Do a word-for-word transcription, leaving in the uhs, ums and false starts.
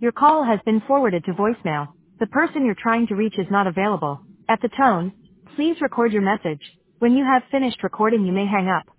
Your call has been forwarded to voicemail. The person you're trying to reach is not available. At the tone, please record your message. When you have finished recording, you may hang up.